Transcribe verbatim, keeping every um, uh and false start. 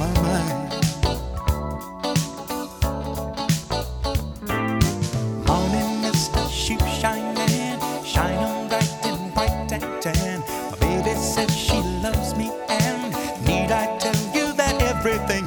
my mind. Morning mist, sheep shining, shining bright and bright and tan. My baby says she loves me, and need I tell you that everything